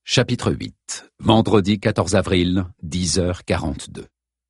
Chapitre 8. Vendredi 14 avril, 10h42.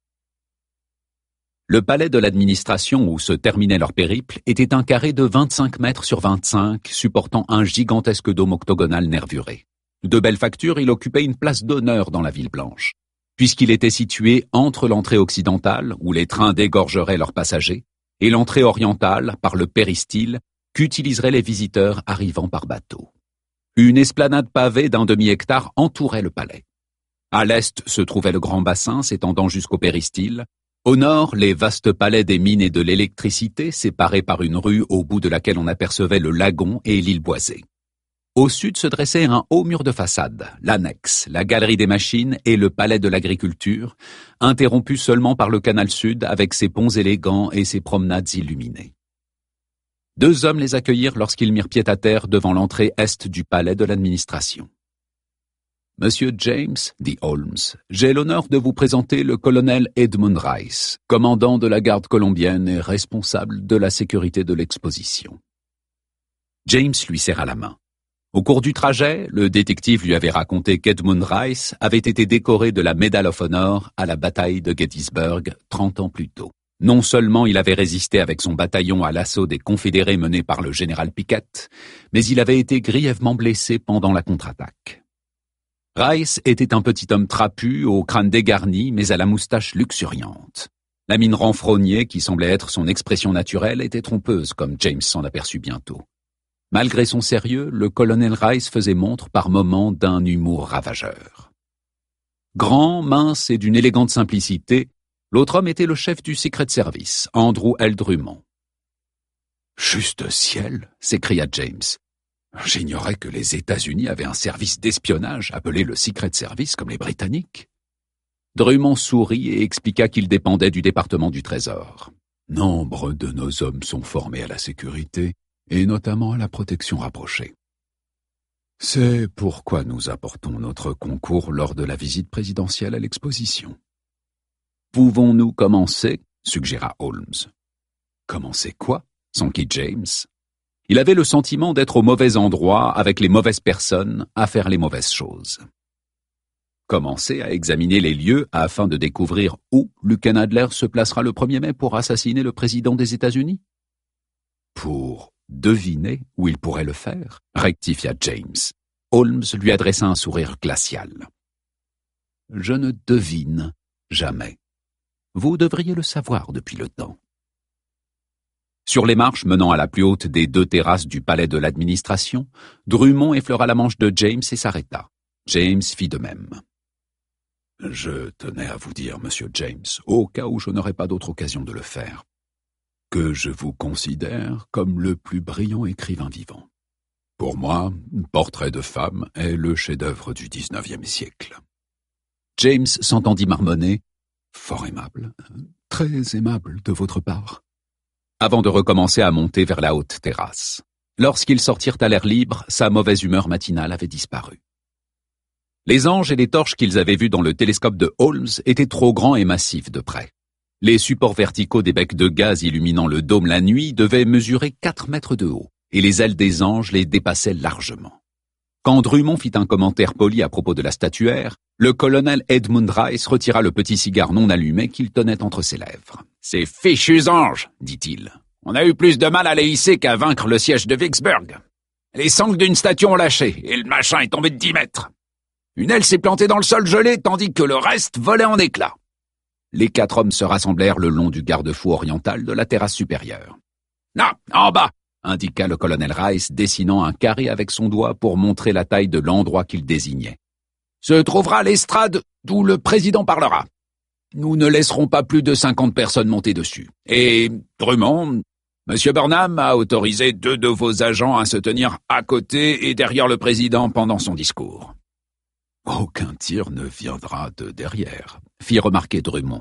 Le palais de l'administration où se terminait leur périple était un carré de 25 mètres sur 25, supportant un gigantesque dôme octogonal nervuré. De belle facture, il occupait une place d'honneur dans la ville blanche, puisqu'il était situé entre l'entrée occidentale, où les trains dégorgeraient leurs passagers, et l'entrée orientale, par le péristyle, qu'utiliseraient les visiteurs arrivant par bateau. Une esplanade pavée d'un demi-hectare entourait le palais. À l'est se trouvait le grand bassin s'étendant jusqu'au péristyle. Au nord, les vastes palais des mines et de l'électricité, séparés par une rue au bout de laquelle on apercevait le lagon et l'île boisée. Au sud se dressait un haut mur de façade, l'annexe, la galerie des machines et le palais de l'agriculture, interrompu seulement par le canal sud avec ses ponts élégants et ses promenades illuminées. Deux hommes les accueillirent lorsqu'ils mirent pied à terre devant l'entrée est du palais de l'administration. « Monsieur James, dit Holmes, j'ai l'honneur de vous présenter le colonel Edmund Rice, commandant de la garde colombienne et responsable de la sécurité de l'exposition. » James lui serra la main. Au cours du trajet, le détective lui avait raconté qu'Edmund Rice avait été décoré de la Medal of Honor à la bataille de Gettysburg 30 ans plus tôt. Non seulement il avait résisté avec son bataillon à l'assaut des Confédérés mené par le général Pickett, mais il avait été grièvement blessé pendant la contre-attaque. Rice était un petit homme trapu, au crâne dégarni, mais à la moustache luxuriante. La mine renfrognée, qui semblait être son expression naturelle, était trompeuse, comme James s'en aperçut bientôt. Malgré son sérieux, le colonel Rice faisait montre par moments d'un humour ravageur. Grand, mince et d'une élégante simplicité, l'autre homme était le chef du Secret Service, Andrew L. Drummond. « Juste ciel !» s'écria James. « J'ignorais que les États-Unis avaient un service d'espionnage appelé le Secret Service comme les Britanniques. » Drummond sourit et expliqua qu'il dépendait du département du Trésor. « Nombre de nos hommes sont formés à la sécurité et notamment à la protection rapprochée. C'est pourquoi nous apportons notre concours lors de la visite présidentielle à l'exposition. » « Pouvons-nous commencer ?» suggéra Holmes. « Commencer quoi ?» s'enquit James. Il avait le sentiment d'être au mauvais endroit, avec les mauvaises personnes, à faire les mauvaises choses. Commencer à examiner les lieux afin de découvrir où Lucan Adler se placera le 1er mai pour assassiner le président des États-Unis ? Pour deviner où il pourrait le faire, rectifia James. Holmes lui adressa un sourire glacial. « Je ne devine jamais. Vous devriez le savoir depuis le temps. » Sur les marches menant à la plus haute des deux terrasses du palais de l'administration, Drummond effleura la manche de James et s'arrêta. James fit de même. « Je tenais à vous dire, monsieur James, au cas où je n'aurais pas d'autre occasion de le faire, que je vous considère comme le plus brillant écrivain vivant. Pour moi, Portrait de femme est le chef-d'œuvre du XIXe siècle. » James s'entendit marmonner. « Fort aimable, très aimable de votre part. » Avant de recommencer à monter vers la haute terrasse. Lorsqu'ils sortirent à l'air libre, sa mauvaise humeur matinale avait disparu. Les anges et les torches qu'ils avaient vus dans le télescope de Holmes étaient trop grands et massifs de près. Les supports verticaux des becs de gaz illuminant le dôme la nuit devaient mesurer 4 mètres de haut, et les ailes des anges les dépassaient largement. Quand Drummond fit un commentaire poli à propos de la statuaire, le colonel Edmund Rice retira le petit cigare non allumé qu'il tenait entre ses lèvres. « Ces fichus anges, dit-il. On a eu plus de mal à les hisser qu'à vaincre le siège de Vicksburg. Les sangles d'une statue ont lâché, et le machin est tombé de 10 mètres. Une aile s'est plantée dans le sol gelé, tandis que le reste volait en éclats. » Les 4 hommes se rassemblèrent le long du garde-fou oriental de la terrasse supérieure. « Là, en bas !» indiqua le colonel Rice, dessinant un carré avec son doigt pour montrer la taille de l'endroit qu'il désignait. « Se trouvera l'estrade d'où le président parlera. Nous ne laisserons pas plus de 50 personnes monter dessus. Et, Drummond, Monsieur Burnham a autorisé 2 de vos agents à se tenir à côté et derrière le président pendant son discours. »« Aucun tir ne viendra de derrière, » fit remarquer Drummond.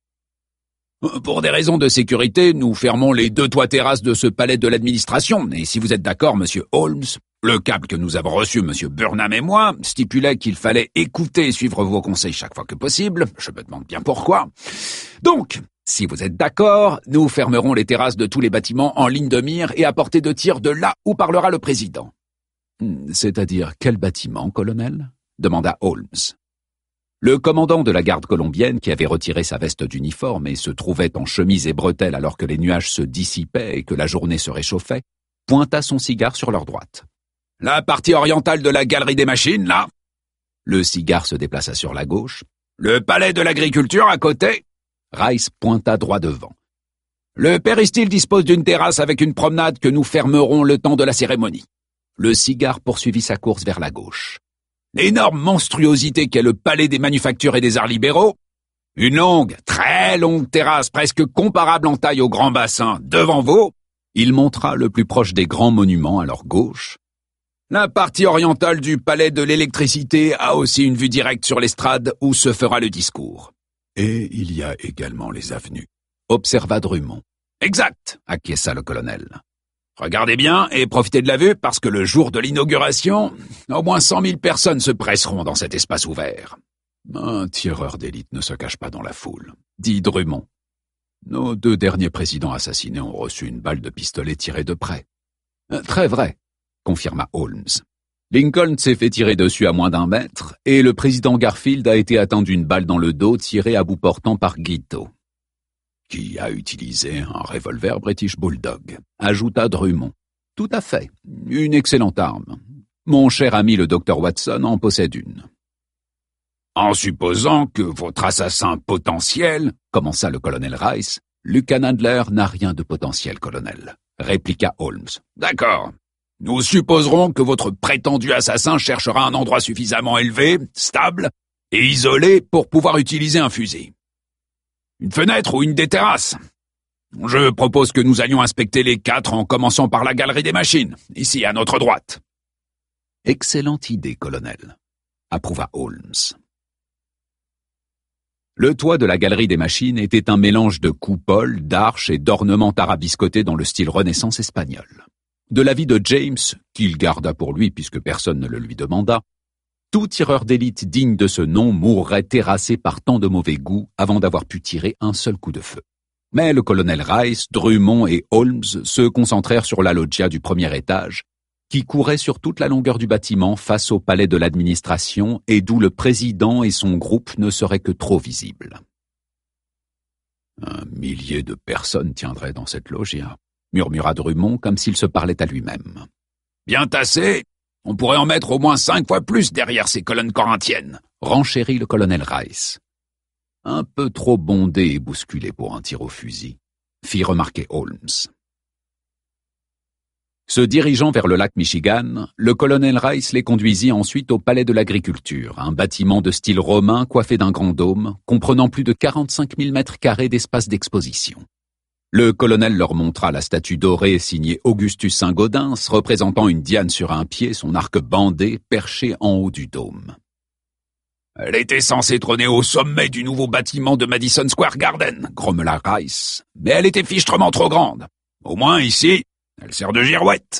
« Pour des raisons de sécurité, nous fermons les 2 toits terrasses de ce palais de l'administration, et si vous êtes d'accord, monsieur Holmes, le câble que nous avons reçu, monsieur Burnham et moi, stipulait qu'il fallait écouter et suivre vos conseils chaque fois que possible. Je me demande bien pourquoi. Donc, si vous êtes d'accord, nous fermerons les terrasses de tous les bâtiments en ligne de mire et à portée de tir de là où parlera le président. » « C'est-à-dire quel bâtiment, colonel ?» demanda Holmes. Le commandant de la garde colombienne, qui avait retiré sa veste d'uniforme et se trouvait en chemise et bretelles alors que les nuages se dissipaient et que la journée se réchauffait, pointa son cigare sur leur droite. « La partie orientale de la galerie des machines, là ?» Le cigare se déplaça sur la gauche. « Le palais de l'agriculture, à côté ?» Rice pointa droit devant. « Le péristyle dispose d'une terrasse avec une promenade que nous fermerons le temps de la cérémonie. » Le cigare poursuivit sa course vers la gauche. L'énorme monstruosité qu'est le palais des manufactures et des arts libéraux, une longue, très longue terrasse presque comparable en taille au grand bassin devant vous, il montra le plus proche des grands monuments à leur gauche. La partie orientale du palais de l'électricité a aussi une vue directe sur l'estrade où se fera le discours. Et il y a également les avenues, observa Drummond. Exact, acquiesça le colonel. Regardez bien et profitez de la vue parce que le jour de l'inauguration, au moins 100 000 personnes se presseront dans cet espace ouvert. Un tireur d'élite ne se cache pas dans la foule, dit Drummond. Nos 2 derniers présidents assassinés ont reçu une balle de pistolet tirée de près. Très vrai, confirma Holmes. Lincoln s'est fait tirer dessus à moins d'1 mètre et le président Garfield a été atteint d'une balle dans le dos tirée à bout portant par Guiteau, qui a utilisé un revolver British Bulldog, ajouta Drummond. Tout à fait, une excellente arme. Mon cher ami le docteur Watson en possède une. En supposant que votre assassin potentiel, commença le colonel Rice, Lucan Handler n'a rien de potentiel, colonel, répliqua Holmes. D'accord. Nous supposerons que votre prétendu assassin cherchera un endroit suffisamment élevé, stable et isolé pour pouvoir utiliser un fusil. Une fenêtre ou une des terrasses. Je propose que nous allions inspecter les 4 en commençant par la galerie des machines, ici à notre droite. Excellente idée, colonel, approuva Holmes. Le toit de la galerie des machines était un mélange de coupoles, d'arches et d'ornements tarabiscotés dans le style Renaissance espagnol. De l'avis de James, qu'il garda pour lui puisque personne ne le lui demanda, tout tireur d'élite digne de ce nom mourrait terrassé par tant de mauvais goût avant d'avoir pu tirer un seul coup de feu. Mais le colonel Rice, Drummond et Holmes se concentrèrent sur la loggia du premier étage, qui courait sur toute la longueur du bâtiment face au palais de l'administration et d'où le président et son groupe ne seraient que trop visibles. 1 millier de personnes tiendraient dans cette loggia, murmura Drummond comme s'il se parlait à lui-même. Bien tassé, on pourrait en mettre au moins 5 fois plus derrière ces colonnes corinthiennes, renchérit le colonel Rice. Un peu trop bondé et bousculé pour un tir au fusil, fit remarquer Holmes. Se dirigeant vers le lac Michigan, le colonel Rice les conduisit ensuite au palais de l'agriculture, un bâtiment de style romain coiffé d'un grand dôme, comprenant plus de 45 000 mètres carrés d'espace d'exposition. Le colonel leur montra la statue dorée signée Augustus Saint-Gaudens, représentant une Diane sur un pied, son arc bandé, perché en haut du dôme. Elle était censée trôner au sommet du nouveau bâtiment de Madison Square Garden, grommela Rice, mais elle était fichtrement trop grande. Au moins ici, elle sert de girouette.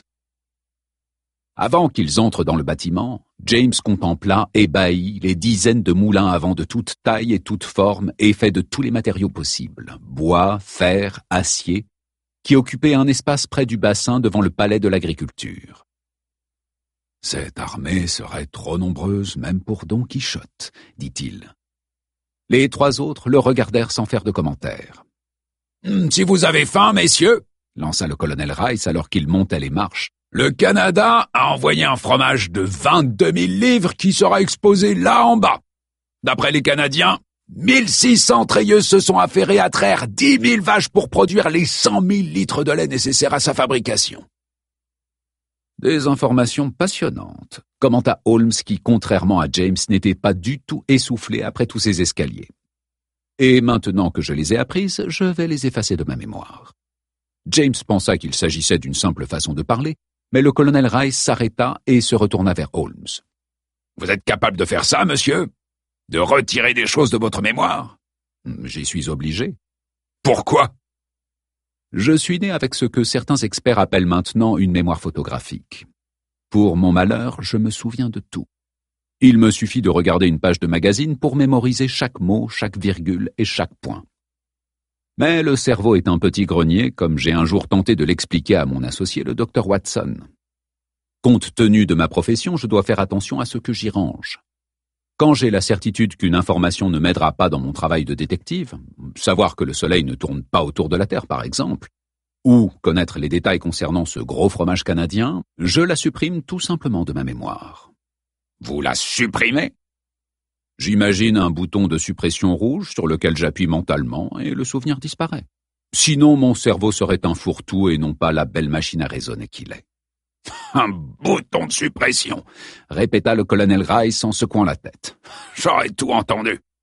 Avant qu'ils entrent dans le bâtiment, James contempla, ébahi, les dizaines de moulins à vent de toute taille et toute forme et faits de tous les matériaux possibles, bois, fer, acier, qui occupaient un espace près du bassin devant le palais de l'agriculture. Cette armée serait trop nombreuse même pour Don Quichotte, dit-il. Les 3 autres le regardèrent sans faire de commentaires. « Si vous avez faim, messieurs !» lança le colonel Rice alors qu'il montait les marches. Le Canada a envoyé un fromage de 22 000 livres qui sera exposé là en bas. D'après les Canadiens, 1600 treilleuses se sont affairées à traire 10 000 vaches pour produire les 100 000 litres de lait nécessaires à sa fabrication. Des informations passionnantes, commenta Holmes qui, contrairement à James, n'était pas du tout essoufflé après tous ces escaliers. Et maintenant que je les ai apprises, je vais les effacer de ma mémoire. James pensa qu'il s'agissait d'une simple façon de parler, mais le colonel Rice s'arrêta et se retourna vers Holmes. « Vous êtes capable de faire ça, monsieur? De retirer des choses de votre mémoire ?»« J'y suis obligé. »« Pourquoi ?» Je suis né avec ce que certains experts appellent maintenant une mémoire photographique. Pour mon malheur, je me souviens de tout. Il me suffit de regarder une page de magazine pour mémoriser chaque mot, chaque virgule et chaque point. Mais le cerveau est un petit grenier, comme j'ai un jour tenté de l'expliquer à mon associé, le docteur Watson. Compte tenu de ma profession, je dois faire attention à ce que j'y range. Quand j'ai la certitude qu'une information ne m'aidera pas dans mon travail de détective, savoir que le soleil ne tourne pas autour de la Terre par exemple, ou connaître les détails concernant ce gros fromage canadien, je la supprime tout simplement de ma mémoire. Vous la supprimez ? J'imagine un bouton de suppression rouge sur lequel j'appuie mentalement et le souvenir disparaît. Sinon mon cerveau serait un fourre-tout et non pas la belle machine à raisonner qu'il est. Un bouton de suppression, répéta le colonel Rice en secouant la tête. J'aurais tout entendu.